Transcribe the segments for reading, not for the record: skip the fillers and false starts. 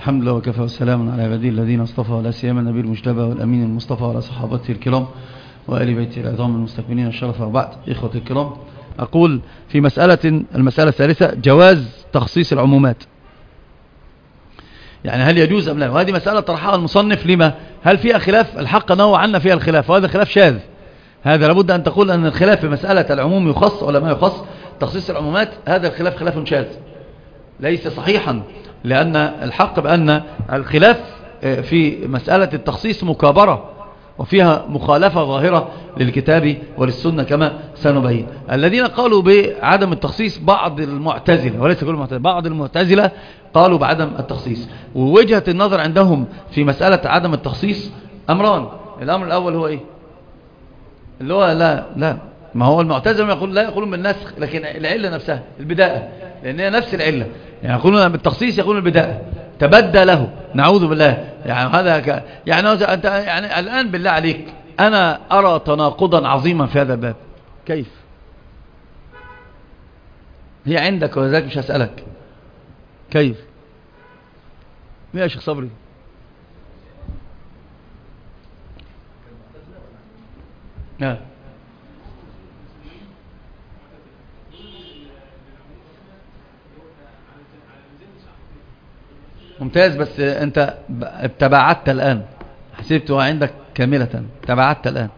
الحمد لله وكفى وسلام على عباده الذين اصطفى، ولا سيما النبي المجتبى والأمين المصطفى وعلى صحابته الكرام وآل بيته العظام المستكبرين الشرف. وبعد، إخوة الكرام، أقول في المسألة الثالثة جواز تخصيص العمومات، يعني هل يجوز أم لا؟ وهذه مسألة طرحها المصنف. لما؟ هل فيها خلاف؟ الحق نوع عنا فيها الخلاف، وهذا خلاف شاذ. هذا لابد أن تقول أن الخلاف في مسألة العموم يخص ولا ما يخص، تخصيص العمومات، هذا الخلاف خلاف شاذ ليس صحيحا، لأن الحق بأن الخلاف في مسألة التخصيص مكابرة وفيها مخالفة ظاهرة للكتاب وللسنة كما سنبين. الذين قالوا بعدم التخصيص بعض المعتزلة، وليس كل المعتزلة، بعض المعتزلة قالوا بعدم التخصيص. ووجهة النظر عندهم في مسألة عدم التخصيص أمران. الأمر الأول هو إيه؟ اللي هو لا ما هو المعتزلة يقول لا يقولون بالنسخ، لكن العلة نفسها البداءة، لأن هي نفس العلة. يعني يقولون بالتخصيص، يقولون البداءة تبدى له، نعوذ بالله. يعني هذا يعني أنت يعني الآن بالله عليك، أنا أرى تناقضا عظيما في هذا الباب. كيف؟ هي عندك وذلك مش هسألك كيف. مين يا شيخ صبري؟ نعم ممتاز، بس انت تبعدت الآن، حسبتها عندك كاملة، تبعدت الآن.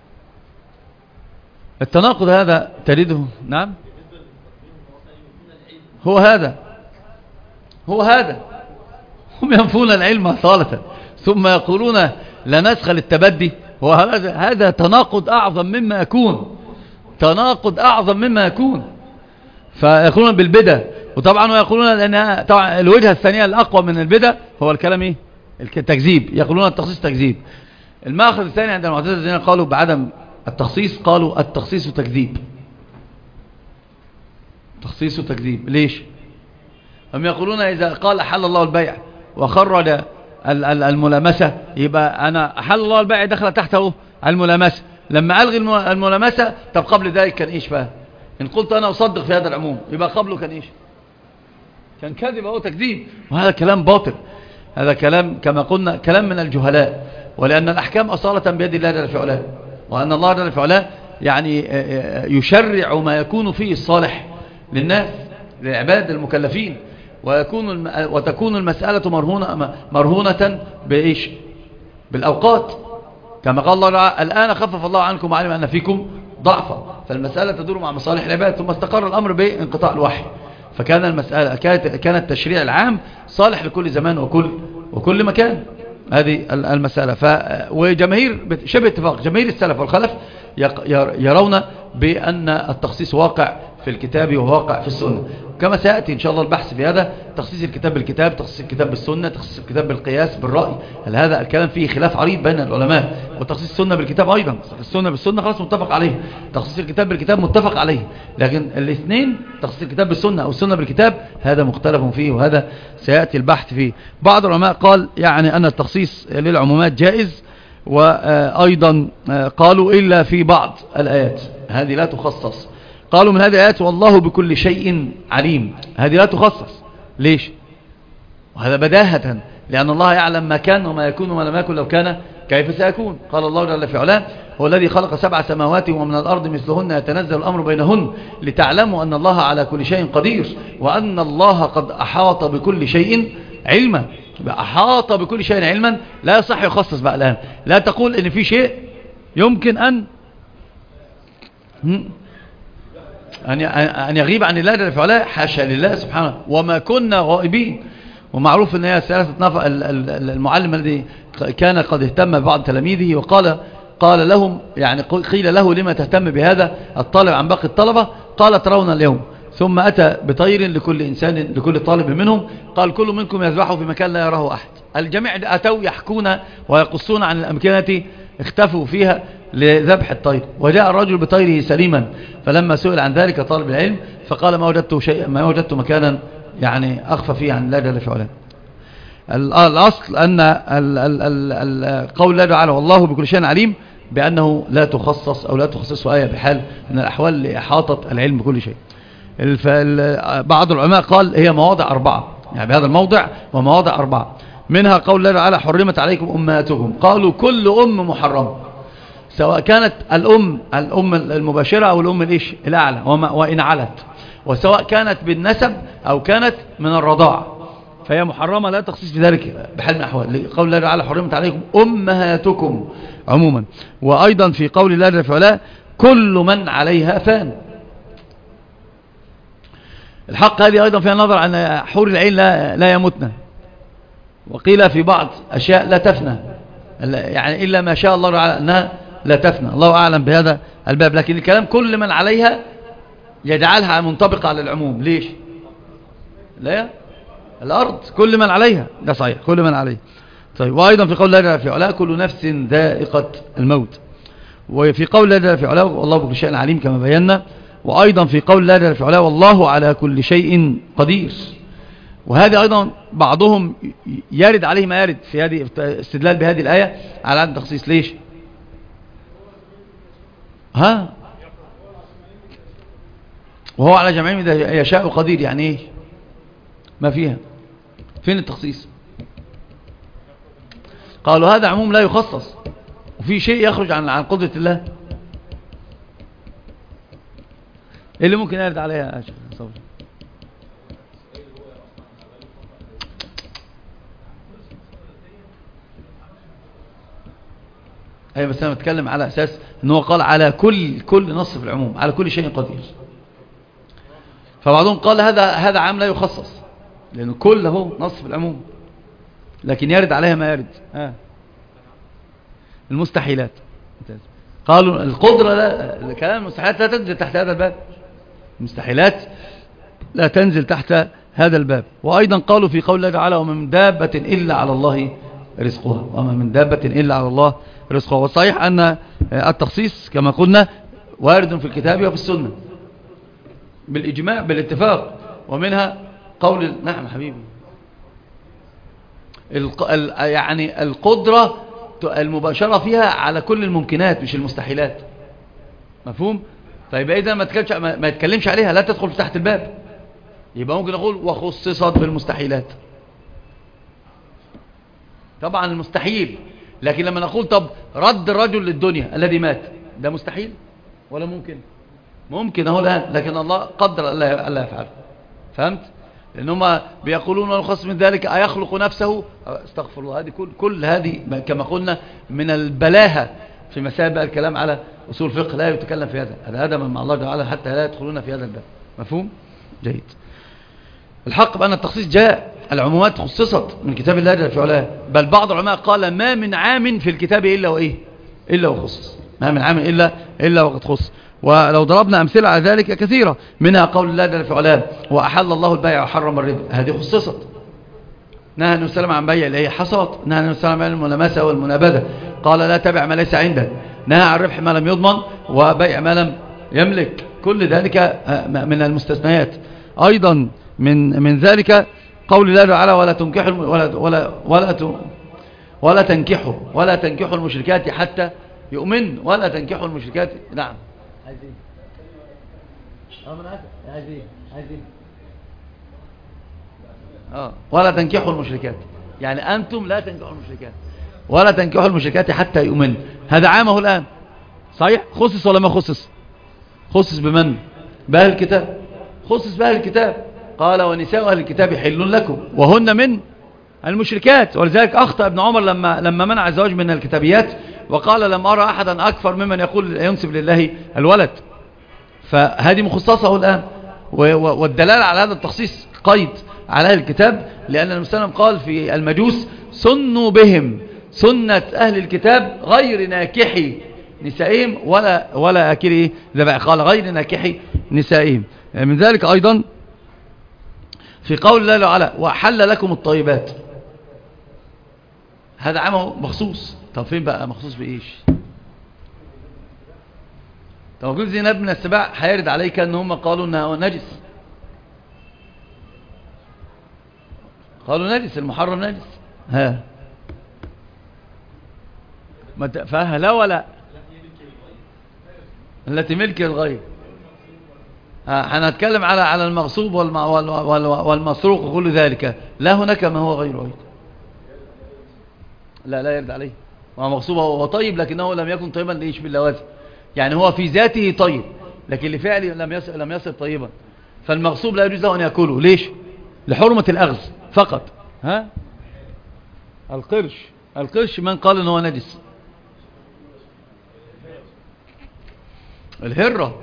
التناقض هذا تريده؟ نعم، هو هذا هم ينفون العلم أصالة ثم يقولون لا نسخ للتبدي. هذا تناقض أعظم مما يكون، تناقض أعظم مما يكون. فيقولون بالبدع، وطبعا ويقولون لأنها طبعا الوجهة الثانية الأقوى من البدع هو الكلام إيه؟ التكذيب. يقولون التخصيص تكذيب. المأخذ الثاني عند المعتزلة الذين قالوا بعدم التخصيص، قالوا التخصيص تكذيب. تخصيص تكذيب. ليش؟ هم يقولون إذا قال أحل الله البيع وخرج الملامسة، يبقى أنا أحل الله البيع دخل تحته الملامسة. لما ألغي الملامسة، طب قبل ذلك كان إيش بقى؟ إن قلت أنا أصدق في هذا العموم، يبقى قبله كان إيش؟ كان كذب أو تكذيب. وهذا كلام باطل، هذا كلام كما قلنا كلام من الجهلاء. ولأن الأحكام أصالة بيد الله جل في علاه، وأن الله جل في علاه يعني يشرع ما يكون فيه الصالح للناس، للعباد المكلفين، وتكون المسألة مرهونة بإيش؟ بالأوقات، كما قال الله الآن خفف الله عنكم وعلم أن فيكم ضعفا. فالمسألة تدور مع مصالح العباد، ثم استقر الأمر بانقطاع الوحي. فكان المسألة كان التشريع العام صالح لكل زمان وكل مكان. هذه المسألة. وجماهير شبه اتفاق جماهير السلف والخلف يرون بأن التخصيص واقع في الكتاب وواقع في السنة، كما سيأتي إن شاء الله البحث في هذا. تخصيص الكتاب بالكتاب، تخصيص الكتاب بالسنة، تخصيص الكتاب بالقياس بالرأي. هذا الكلام فيه خلاف عريض بين العلماء. وتخصيص السنة بالكتاب أيضا، السنة بالسنة خلاص متفق عليه، تخصيص الكتاب بالكتاب متفق عليه. لكن الاثنين، تخصيص الكتاب بالسنة أو السنة بالكتاب، هذا مختلف فيه، وهذا سيأتي البحث فيه. بعض العلماء قال يعني أن التخصيص للعمومات جائز، وأيضا قالوا إلا في بعض الآيات، هذه لا تخصص. قالوا من هذه الآيات والله بكل شيء عليم، هذه لا تخصص. ليش؟ وهذا بداهة، لأن الله يعلم ما كان وما يكون وما لم يكن لو كان كيف سيكون. قال الله جل في علاه هو الذي خلق 7 سماوات ومن الأرض مثلهن يتنزل الأمر بينهن لتعلموا أن الله على كل شيء قدير وأن الله قد أحاط بكل شيء علما. أحاط بكل شيء علما لا يصح يخصص بقى الآن. لا تقول إن في شيء يمكن أن يغيب عن الله جل في علاه، حاشا لله سبحانه، وما كنا غائبين. ومعروف أن هي ثلاثة نفر. المعلم الذي كان قد اهتم ببعض تلاميذه قال لهم، يعني قيل له لما تهتم بهذا الطالب عن باقي الطلبة؟ قال ترون اليوم. ثم أتى بطير لكل طالب منهم، قال كل منكم يذبحه في مكان لا يراه أحد. الجميع أتوا يحكون ويقصون عن الأمكنة اختفوا فيها لذبح الطير. وجاء الرجل بطيره سليما، فلما سئل عن ذلك طالب العلم فقال ما وجدت مكانا يعني أخفى فيه عن الله جل في علاه. الأصل أن قول الله تعالى والله بكل شيء عليم بأنه لا تخصص أو لا تخصص آية بحال من الأحوال لإحاطة العلم بكل شيء. بعض العلماء قال هي مواضع 4. يعني بهذا الموضع ومواضع 4 منها قول الله تعالى حرمت عليكم أمهاتكم. قالوا كل أم محرمة، سواء كانت الأم المباشرة أو الأم الأعلى وإن علت، وسواء كانت بالنسب أو كانت من الرضاعة فهي محرمة، لا تخصيص في ذلك بحال من الأحوال. قول الله تعالى حرمت عليكم أمهاتكم عموما. وأيضا في قول الله جل وعلا كل من عليها فان. الحق هذه أيضا فيها نظر أن حور العين لا يموتن، وقيل في بعض أشياء لا تفنى، يعني إلا ما شاء الله تعالى أنها لا تفنى، الله أعلم بهذا الباب. لكن الكلام كل من عليها يجعلها منطبقة على العموم. ليش؟ لا، الأرض كل من عليها، ده صحيح كل من عليها. طيب، وأيضا في قول الله في علاه كل نفس ذائقة الموت. وفي قول الله في علاه والله بكل شيء عليم كما بينا. وأيضا في قول الله في علاه والله على كل شيء قدير. وهذا أيضا بعضهم يرد عليه ما يرد في هذه استدلال بهذه الآية على عدم التخصيص. ليش؟ وهو على جميع إذا يشاء قدير، يعني ايه؟ ما فيها، فين التخصيص؟ قالوا هذا عموم لا يخصص، وفي شيء يخرج عن قدرة الله. ايه اللي ممكن يرد عليها يا شيخ صبري؟ ايوه، بس انا بتكلم على اساس ان هو قال على كل نص في العموم، على كل شيء قدير. فبعضهم قال هذا عام لا يخصص، لانه كل هو نص في العموم، لكن يرد عليها ما يرد. المستحيلات قالوا القدرة لا، كلام المستحيلات لا تنزل تحت هذا الباب، المستحيلات لا تنزل تحت هذا الباب. وأيضا قالوا في قول الله تعالى وما من دابة إلا على الله رزقها، وما من دابة إلا على الله رزقها. والصحيح أن التخصيص كما قلنا وارد في الكتاب وفي السنة بالإجماع بالاتفاق. ومنها قول نعم حبيبي، يعني القدرة المباشرة فيها على كل الممكنات مش المستحيلات، مفهوم؟ طيب إذا ما يتكلمش عليها لا تدخل في تحت الباب، يبقى ممكن نقول وخصصت بالمستحيلات. طبعا المستحيل، لكن لما نقول طب رد الرجل للدنيا الذي مات، ده مستحيل ولا ممكن؟ ممكن اهو الآن، لكن الله قدر ألا يفعل. فهمت؟ لأنهم بيقولون ونخص من ذلك أيخلق نفسه، استغفر الله. هذه كل هذه كما قلنا من البلاهة في مسائل الكلام على أصول الفقه، لا يتكلم في هذا أدبا مع الله تعالى حتى لا يدخلون في هذا الباب. مفهوم؟ جيد. الحق بأن التخصيص جاء، العمومات خصصت من كتاب الله جل وعلا، بل بعض العلماء قال ما من عام في الكتاب إلا وخصص، ما من عام إلا وقد خص. ولو ضربنا أمثلة على ذلك كثيرة، منها قول الله جل وعلا وأحل الله البيع وحرم الربا، هذه خصصت. نهى النبي صلى الله عليه وسلم عن بيع اللي هي حصاد، نهى النبي صلى الله عليه وسلم عن الملامسة والمنابذة، قال لا تبع ما ليس عندك، نهى عن ربح ما لم يضمن وبيع ما لم يملك، كل ذلك من المستثنيات. أيضا من ذلك قول الله تعالى ولا تنكحوا المشركات حتى يؤمن، ولا تنكحوا المشركات. نعم عايزين ولا تنكحوا المشركات، يعني أنتم لا تنكحوا المشركات ولا تنكحوا المشركات حتى يؤمن. هذا عامه الآن صحيح، خصص ولا ما خصص؟ خصص بمن؟ بأهل الكتاب، خصص بأهل الكتاب، قال ونساء أهل الكتاب حل لكم وهن من المشركات. ولذلك أخطأ ابن عمر لما منع الزواج من الكتابيات وقال لم أرى أحدا أكثر ممن يقول ينسب لله الولد. فهذه مخصصة الآن. والدلالة على هذا التخصيص قيد على أهل الكتاب، لأن النبي صلى الله عليه وسلم قال في المجوس سنوا بهم سنة أهل الكتاب غير ناكحي نسائهم ولا أكلي ذبائح، قال غير ناكحي نسائهم. من ذلك أيضا في قول الله تعالى وأحل لكم الطيبات، هذا عامه مخصوص. طب فين بقى مخصوص بإيش؟ طب قلت زينب من السباع هيرد عليك ان هم قالوا انها نجس، قالوا نجس، المحرم نجس. فهلا ولا التي ملك الغير، هنتكلم على المغصوب والمسروق وكل ذلك. لا هناك ما هو غيره أيضا. لا يرد عليه. هو مغصوب هو طيب لكنه لم يكن طيبا ليش باللوازم، يعني هو في ذاته طيب لكن لفعله لم يصل طيبا. فالمغصوب لا يجوز له أن يأكله. ليش؟ لحرمة الأخذ فقط. القرش من قال ان هو نجس؟ الهرة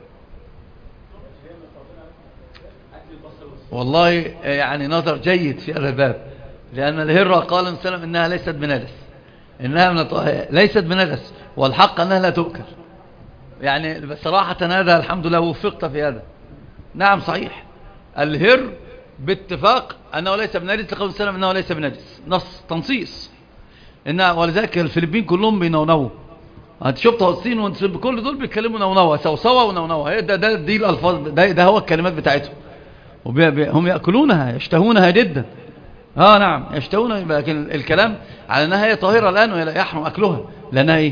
والله يعني نظر جيد في هذا الباب، لأن الهرة قال النبي صلى الله عليه وسلم إنها ليست بنجس، ليست بنجس، والحق أنها لا تؤكل. يعني صراحة هذا الحمد لله وفقت في هذا. نعم صحيح، الهر باتفاق أنه ليس بنجس لقول السلام أنه ليس بنجس، نص تنصيص. ولذلك الفلبين كلهم بينونوا. انت شفت الصين كل دول بيتكلموا نونوا سوسوا ونونوا. دي الالفاظ، ده هو الكلمات بتاعتهم. هم ياكلونها يشتهونها جدا. نعم يشتهونها، لكن الكلام على انها هي طاهره الان ولا يحرم اكلها لانها ايه؟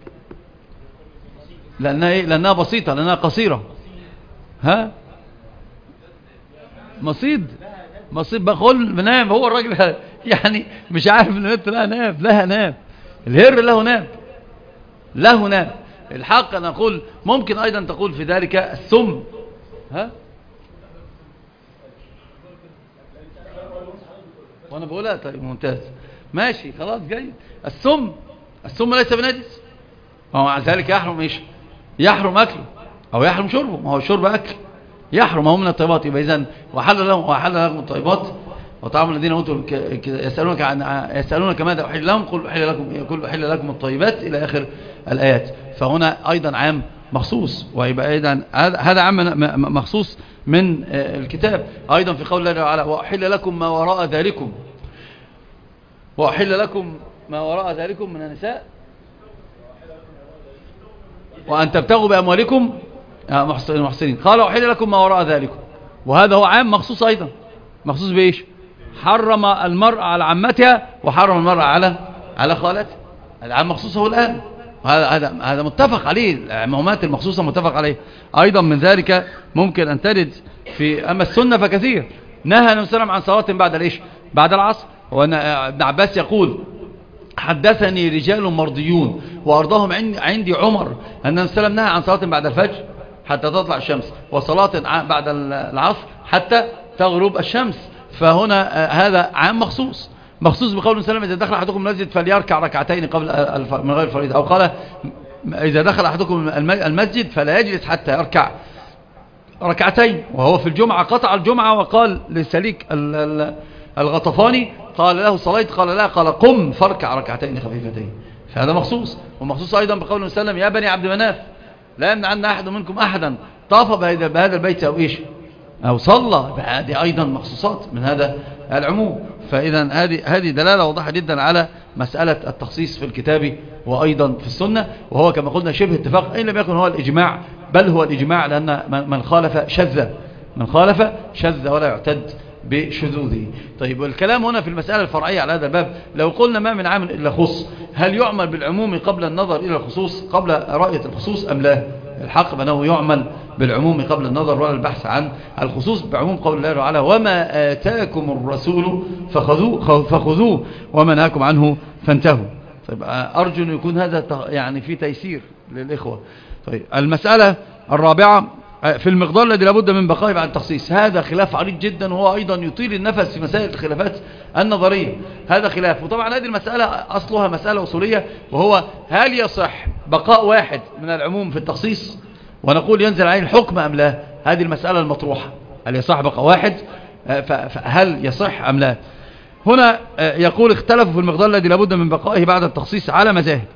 لانها بسيطه، لانها قصيره. مصيد بقول بنام. هو الراجل يعني مش عارف ان لها ناب. الهر له ناب. الحق أن أقول ممكن أيضا تقول في ذلك السم. وأنا بقولها طيب ممتاز ماشي خلاص جيد. السم ليس بنجس، ومع ذلك يحرم ايش؟ يحرم أكله أو يحرم شربه. ما هو الشرب أكل يحرم، هو من الطيبات. يبقى إذن وحل لهم الطيبات وطعام الذين اوتوا يسألونك ماذا أحل لهم قل أحل لكم الطيبات إلى آخر الآيات. فهنا أيضا عام مخصوص، ويبقى أيضا هذا عام مخصوص من الكتاب. أيضا في قول الله تعالى وأحل لكم ما وراء ذلكم من النساء وأن تبتغوا بأموالكم محسنين. قال وأحل لكم ما وراء ذلكم، وهذا هو عام مخصوص أيضا. مخصوص بإيش؟ حرم المرأة على عمتها وحرم المرأة على خالتها. العام مخصوص هو الآن، هذا متفق عليه. العمومات المخصوصة متفق عليه. أيضا من ذلك ممكن أن تجد في أما السنة فكثير. نهى النبي صلى الله عليه وسلم عن صلاة بعد العشاء بعد العصر. وابن عباس يقول حدثني رجال مرضيون وأرضاهم عندي عمر أن النبي صلى الله عليه وسلم نهى عن صلاة بعد الفجر حتى تطلع الشمس، وصلاة بعد العصر حتى تغرب الشمس. فهنا هذا عام مخصوص بقول النبي إذا دخل أحدكم المسجد فليركع ركعتين قبل من غير الفريضة، أو قال إذا دخل أحدكم المسجد فلا يجلس حتى يركع ركعتين. وهو في الجمعة قطع الجمعة وقال لسليك الغطفاني قال له صليت؟ قال لا، قال قم فاركع ركعتين خفيفتين. فهذا مخصوص. ومخصوص أيضا بقول النبي صلى الله عليه وسلم يا بني عبد مناف لا يمنعن أحد منكم أحدا طاف بهذا البيت أو إيش أو صلى. هذه أيضا مخصوصات من هذا العموم. فإذا هذه دلالة واضحة جدا على مسألة التخصيص في الكتاب وأيضا في السنة. وهو كما قلنا شبه اتفاق، إن لم يكن هو الإجماع، بل هو الإجماع، لأن من خالف شذ ولا يعتد بشذوذه. طيب والكلام هنا في المسألة الفرعية على هذا الباب، لو قلنا ما من عام إلا خص، هل يعمل بالعموم قبل النظر إلى الخصوص قبل رأية الخصوص أم لا؟ الحق بأنه يعمل بالعموم قبل النظر ولا البحث عن الخصوص، بعموم قول الله تعالى وما آتاكم الرسول فخذوه وما نهاكم عنه فانتهوا. طيب أرجو أن يكون هذا يعني في تيسير للإخوة. طيب المسألة الرابعة في المقدار الذي لابد من بقائه بعد التخصيص. هذا خلاف عريض جدا، وهو أيضا يطيل النفس في مسائل الخلافات النظرية. هذا خلاف، وطبعا هذه المسألة أصلها مسألة أصولية، وهو هل يصح بقاء واحد من العموم في التخصيص ونقول ينزل عليه الحكم أم لا؟ هذه المسألة المطروحة. هل يصح بقاء واحد؟ هل يصح أم لا؟ هنا يقول اختلفوا في المقدار الذي لابد من بقائه بعد التخصيص على مذاهب.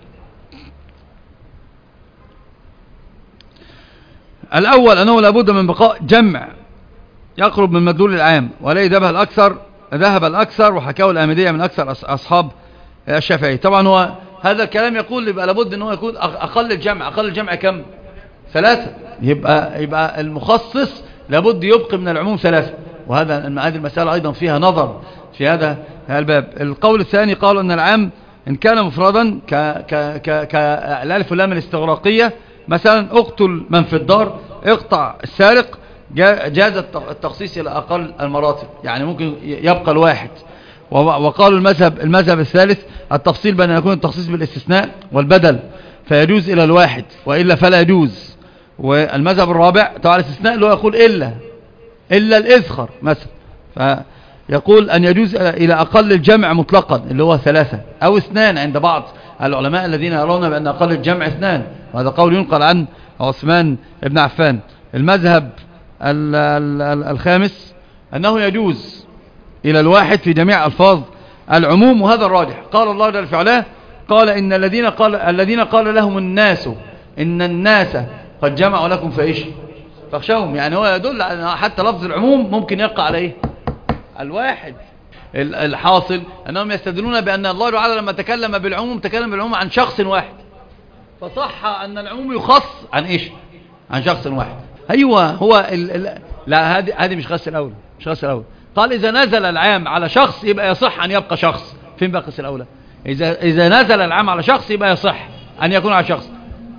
الأول أنه لابد من بقاء جمع يقرب من مدلول العام، وليه ذهب الأكثر وحكاه الآمدية من أكثر أصحاب الشافعي. طبعا هو هذا الكلام يقول يبقى لابد أنه يكون أقل الجمع كم؟ 3. يبقى المخصص لابد يبقي من العموم 3. وهذه المسألة أيضا فيها نظر في هذا الباب. القول الثاني قالوا أن العام إن كان مفردا كالألف واللام الاستغراقية، مثلا اقتل من في الدار اقطع السارق، جاز التخصيص إلى أقل المراتب، يعني ممكن يبقى الواحد. وقالوا المذهب الثالث التفصيل بأن يكون التخصيص بالاستثناء والبدل فيجوز إلى الواحد، وإلا فلا يجوز. والمذهب الرابع طبعا الاستثناء اللي هو يقول إلا الإذخر مثلا، فيقول أن يجوز إلى أقل الجمع مطلقا اللي هو 3 أو 2 عند بعض العلماء الذين يرون بأن أقل الجمع 2، وهذا قول ينقل عن عثمان بن عفان. المذهب الخامس أنه يجوز إلى الواحد في جميع ألفاظ العموم، وهذا الراجح. قال الله جل في علاه قال إن الذين قال لهم الناس إن الناس قد جمعوا لكم فاخشوهم، يعني هو يدل على حتى لفظ العموم ممكن يقع عليه الواحد. الحاصل أنهم يستدلون بأن الله تعالى لما تكلم بالعموم عن شخص واحد، فصح أن العموم يخص عن شخص واحد. أيوة هو لا هذه مش قياس الأولى، قال إذا نزل العام على شخص يبقى يصح أن يبقى شخص. فين بقى قياس الأولى؟ إذا نزل العام على شخص يبقى يصح أن يكون على شخص.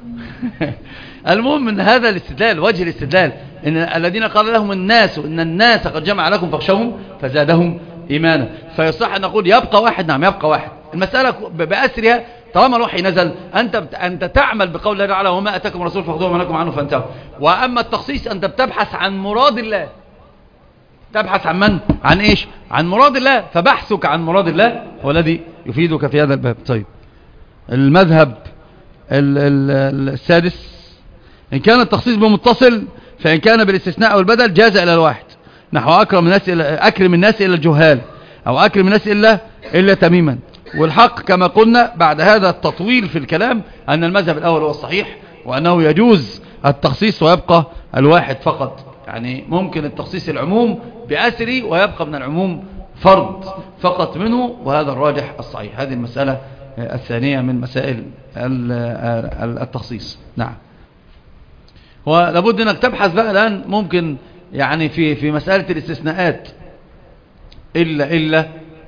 المهم من هذا الاستدلال، وجه الاستدلال إن الذين قال لهم الناس إن الناس قد جمع لكم فاخشوهم فزادهم إيمانا، فيصح أن نقول يبقى واحد. نعم يبقى واحد. المسألة بأسرها طالما الوحي نزل أنت تعمل بقول الله تعالى وما أتاكم الرسول فخذوه وما نهاكم عنه فانتهوا. وأما التخصيص أنت بتبحث عن مراد الله، تبحث عن من؟ عن مراد الله، فبحثك عن مراد الله هو الذي يفيدك في هذا الباب. طيب المذهب السادس إن كان التخصيص بمتصل، فإن كان بالاستثناء أو البدل جاز إلى الواحد، نحو أكرم الناس إلى الجهال، أو أكرم الناس إلا تميما. والحق كما قلنا بعد هذا التطويل في الكلام أن المذهب الأول هو الصحيح، وأنه يجوز التخصيص ويبقى الواحد فقط. يعني ممكن التخصيص العموم بأسري ويبقى من العموم فرد فقط منه، وهذا الراجح الصحيح. هذه المسألة الثانية من مسائل التخصيص. نعم. ولابد أنك تبحث بقى الآن ممكن يعني في مسألة الاستثناءات إلا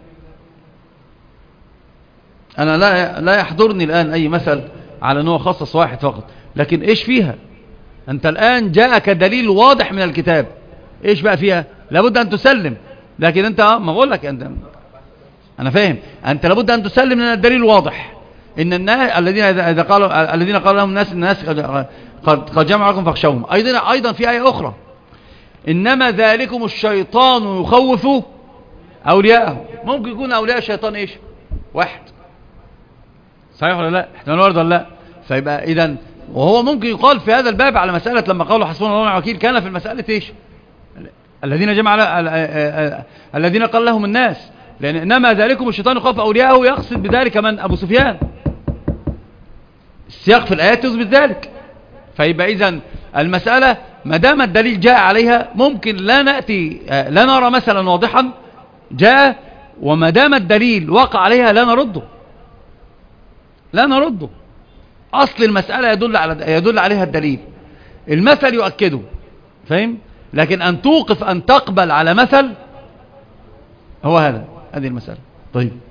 أنا لا يحضرني الآن أي مثل على أنه خصص واحد فقط، لكن إيش فيها؟ أنت الآن جاءك دليل واضح من الكتاب، إيش بقى فيها؟ لابد أن تسلم. لكن أنت ما أقول لك أنا فاهم، أنت لابد أن تسلم لأن الدليل واضح إن الناس الذين قالوا لهم الناس قد جمعوا لكم فاخشوهم. أيضا في آية أخرى إنما ذلكم الشيطان يخوف أولياءه. ممكن يكون أولياء الشيطان واحد، صحيح ولا لا؟ احتمال وارد ولا لا؟ فيبقى إذن وهو ممكن يقال في هذا الباب على مسألة لما قالوا حسبنا الله ونعم الوكيل، كان في المسألة الذين قال لهم الناس، لأن إنما ذلكم الشيطان يخوف أولياءه يقصد بذلك من؟ أبو سفيان. السياق في الآيات يثبت ذلك. فيبقى إذن المسألة ما دام الدليل جاء عليها ممكن لا نرى مثلا واضحا جاء، وما دام الدليل وقع عليها لا نرده. أصل المسألة يدل عليها الدليل، المثل يؤكده، فاهم؟ لكن أن توقف أن تقبل على مثل هو هذه المسألة. طيب